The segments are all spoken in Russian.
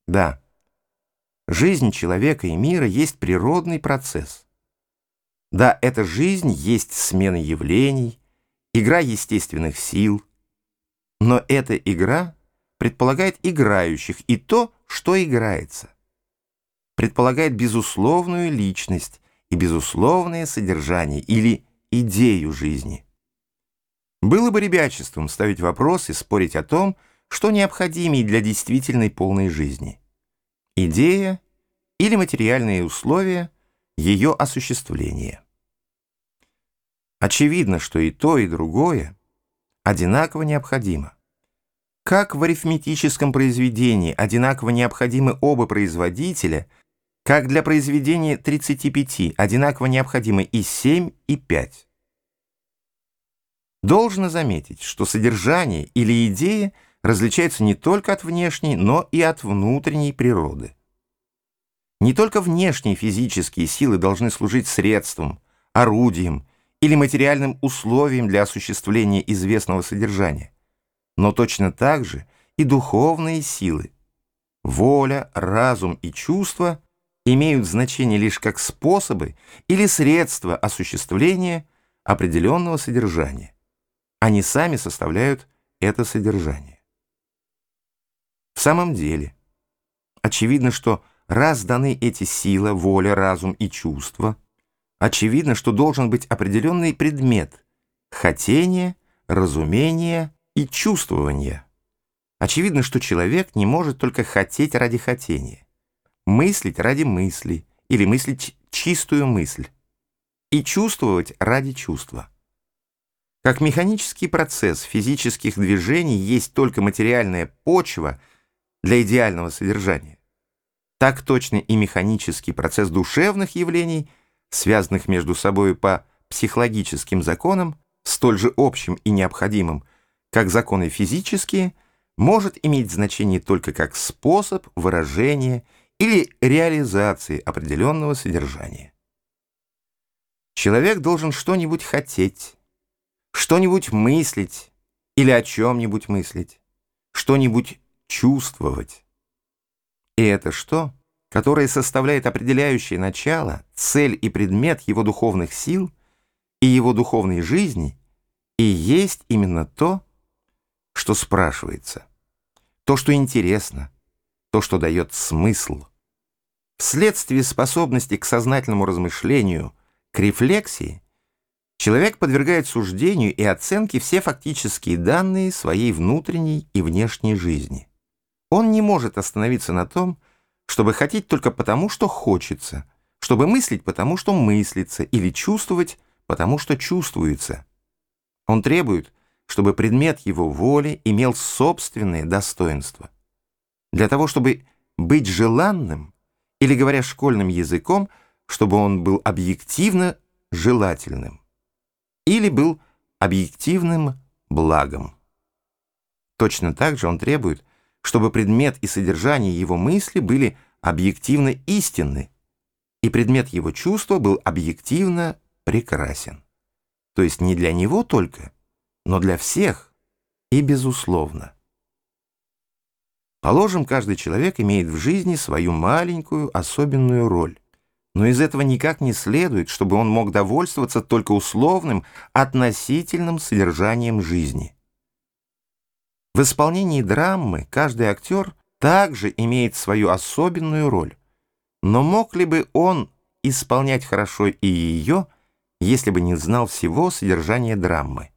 Да, жизнь человека и мира есть природный процесс. Да, эта жизнь есть смена явлений, игра естественных сил. Но эта игра предполагает играющих и то, что играется. Предполагает безусловную личность и безусловное содержание или идею жизни. Было бы ребячеством ставить вопрос и спорить о том, что необходимее для действительной полной жизни. Идея или материальные условия ее осуществления. Очевидно, что и то, и другое одинаково необходимо. Как в арифметическом произведении одинаково необходимы оба производителя, как для произведения 35 одинаково необходимы и 7, и 5. Должно заметить, что содержание или идея различаются не только от внешней, но и от внутренней природы. Не только внешние физические силы должны служить средством, орудием или материальным условием для осуществления известного содержания, но точно так же и духовные силы. Воля, разум и чувства имеют значение лишь как способы или средства осуществления определенного содержания. Они сами составляют это содержание. В самом деле, очевидно, что раз даны эти силы, воля, разум и чувства, очевидно, что должен быть определенный предмет – хотение, разумение и чувствование. Очевидно, что человек не может только хотеть ради хотения, мыслить ради мысли или мыслить чистую мысль и чувствовать ради чувства. Как механический процесс физических движений есть только материальная почва для идеального содержания, так точно и механический процесс душевных явлений, связанных между собой по психологическим законам, столь же общим и необходимым, как законы физические, может иметь значение только как способ выражения или реализации определенного содержания. Человек должен что-нибудь хотеть, что-нибудь мыслить или о чем-нибудь мыслить, что-нибудь чувствовать. И это что, которое составляет определяющее начало, цель и предмет его духовных сил и его духовной жизни, и есть именно то, что спрашивается, то, что интересно, то, что дает смысл. Вследствие способности к сознательному размышлению, к рефлексии, человек подвергает суждению и оценке все фактические данные своей внутренней и внешней жизни. Он не может остановиться на том, чтобы хотеть только потому, что хочется, чтобы мыслить потому, что мыслится, или чувствовать потому, что чувствуется. Он требует, чтобы предмет его воли имел собственное достоинство. Для того, чтобы быть желанным, или, говоря школьным языком, чтобы он был объективно желательным, или был объективным благом. Точно так же он требует, чтобы предмет и содержание его мысли были объективно истинны, и предмет его чувства был объективно прекрасен. То есть не для него только, но для всех и безусловно. Положим, каждый человек имеет в жизни свою маленькую особенную роль, но из этого никак не следует, чтобы он мог довольствоваться только условным, относительным содержанием жизни. В исполнении драмы каждый актер также имеет свою особенную роль, но мог ли бы он исполнять хорошо и ее, если бы не знал всего содержания драмы?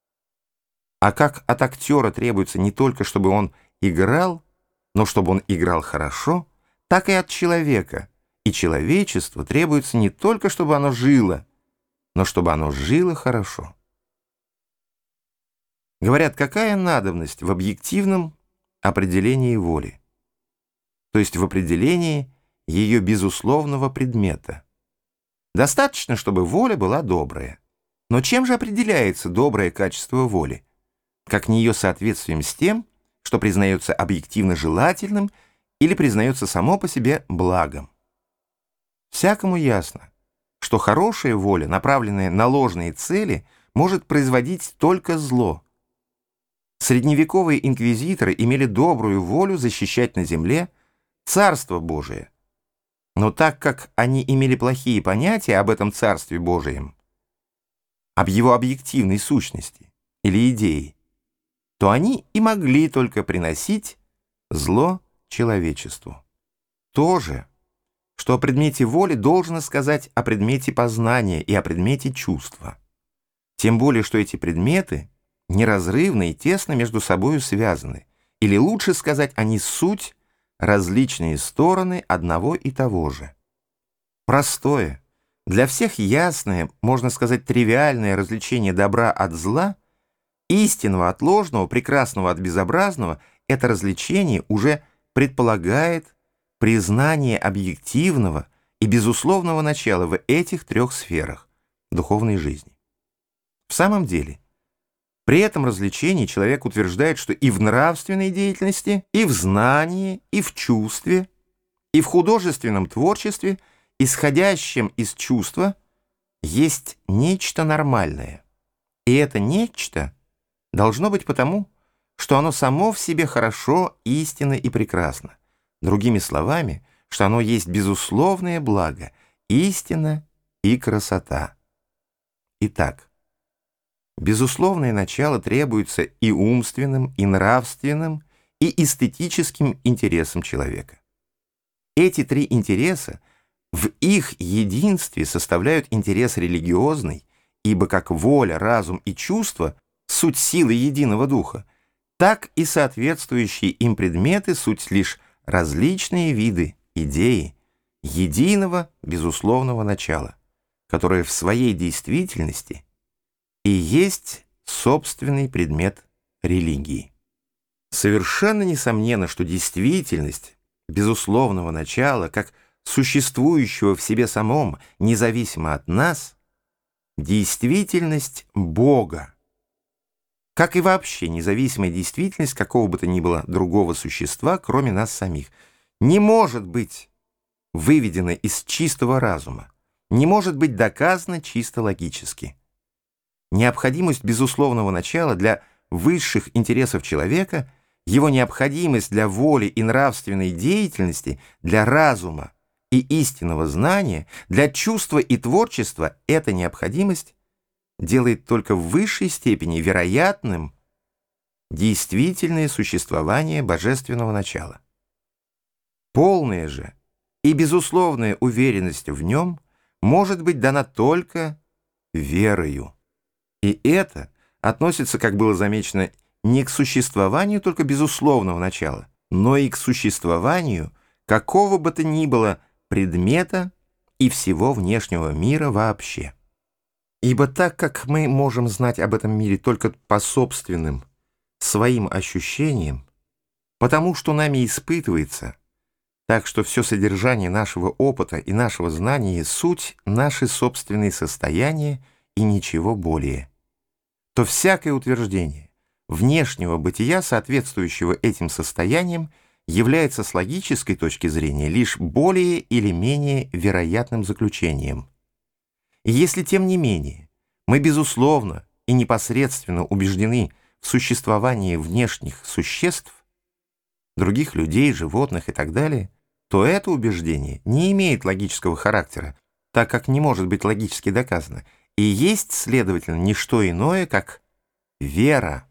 А как от актера требуется не только, чтобы он играл, но чтобы он играл хорошо, так и от человека и человечества требуется не только, чтобы оно жило, но чтобы оно жило хорошо. Говорят, какая надобность в объективном определении воли, то есть в определении ее безусловного предмета. Достаточно, чтобы воля была добрая. Но чем же определяется доброе качество воли? Как не ее соответствием с тем, что признается объективно желательным или признается само по себе благом? Всякому ясно, что хорошая воля, направленная на ложные цели, может производить только зло. Средневековые инквизиторы имели добрую волю защищать на земле Царство Божие. Но так как они имели плохие понятия об этом Царстве Божием, об его объективной сущности или идее, то они и могли только приносить зло человечеству. То же, что о предмете воли должно сказать о предмете познания и о предмете чувства. Тем более, что эти предметы неразрывно и тесно между собою связаны, или лучше сказать, они суть различные стороны одного и того же. Простое, для всех ясное, можно сказать, тривиальное различение добра от зла, истинного от ложного, прекрасного от безобразного, это различение уже предполагает признание объективного и безусловного начала в этих трех сферах духовной жизни. В самом деле, при этом различении человек утверждает, что и в нравственной деятельности, и в знании, и в чувстве, и в художественном творчестве, исходящем из чувства, есть нечто нормальное. И это нечто должно быть потому, что оно само в себе хорошо, истинно и прекрасно. Другими словами, что оно есть безусловное благо, истина и красота. Итак, безусловное начало требуется и умственным, и нравственным, и эстетическим интересам человека. Эти три интереса в их единстве составляют интерес религиозный, ибо как воля, разум и чувство — суть силы единого духа, так и соответствующие им предметы — суть лишь различные виды, идеи, единого безусловного начала, которое в своей действительности и есть собственный предмет религии. Совершенно несомненно, что действительность безусловного начала, как существующего в себе самом, независимо от нас, действительность Бога, как и вообще независимая действительность какого бы то ни было другого существа, кроме нас самих, не может быть выведена из чистого разума, не может быть доказана чисто логически. Необходимость безусловного начала для высших интересов человека, его необходимость для воли и нравственной деятельности, для разума и истинного знания, для чувства и творчества, эта необходимость делает только в высшей степени вероятным действительное существование божественного начала. Полная же и безусловная уверенность в нем может быть дана только верою. И это относится, как было замечено, не к существованию только безусловного начала, но и к существованию какого бы то ни было предмета и всего внешнего мира вообще. Ибо так как мы можем знать об этом мире только по собственным, своим ощущениям, потому что нами испытывается, так что все содержание нашего опыта и нашего знания — суть наши собственные состояния и ничего более, то всякое утверждение внешнего бытия, соответствующего этим состояниям, является с логической точки зрения лишь более или менее вероятным заключением. И если, тем не менее, мы безусловно и непосредственно убеждены в существовании внешних существ, других людей, животных и так далее, то это убеждение не имеет логического характера, так как не может быть логически доказано, и есть, следовательно, не что иное, как вера.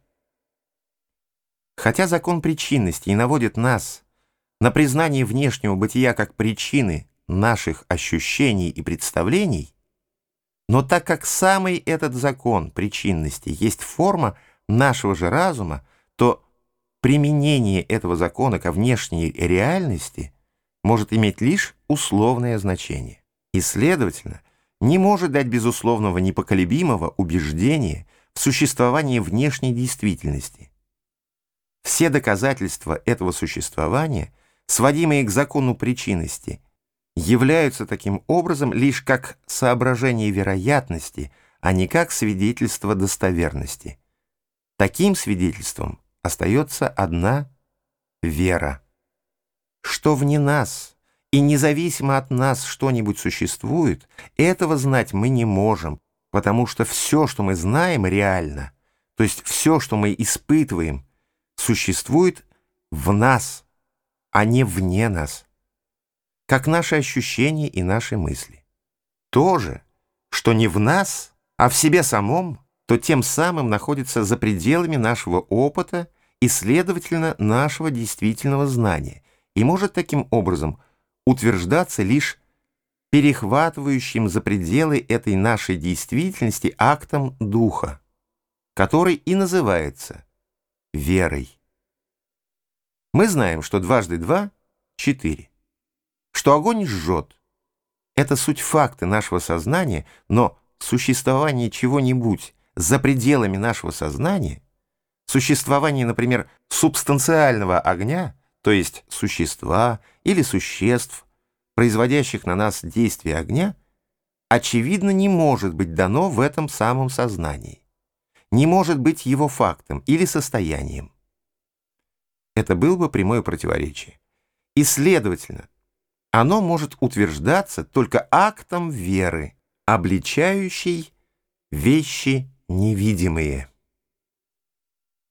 Хотя закон причинности и наводит нас на признание внешнего бытия как причины наших ощущений и представлений, но так как самый этот закон причинности есть форма нашего же разума, то применение этого закона ко внешней реальности может иметь лишь условное значение и, следовательно, не может дать безусловного непоколебимого убеждения в существовании внешней действительности. Все доказательства этого существования, сводимые к закону причинности, являются таким образом лишь как соображение вероятности, а не как свидетельство достоверности. Таким свидетельством остается одна вера. Что вне нас и независимо от нас что-нибудь существует, этого знать мы не можем, потому что все, что мы знаем, реально, то есть все, что мы испытываем, существует в нас, а не вне нас, как наши ощущения и наши мысли. То же, что не в нас, а в себе самом, то тем самым находится за пределами нашего опыта и, следовательно, нашего действительного знания, и может таким образом утверждаться лишь перехватывающим за пределы этой нашей действительности актом духа, который и называется верой. Мы знаем, что дважды два — 4, что огонь жжет. Это суть факты нашего сознания, но существование чего-нибудь за пределами нашего сознания, существование, например, субстанциального огня, то есть существа или существ, производящих на нас действие огня, очевидно, не может быть дано в этом самом сознании, не может быть его фактом или состоянием. Это было бы прямое противоречие. И, следовательно, оно может утверждаться только актом веры, обличающей вещи невидимые.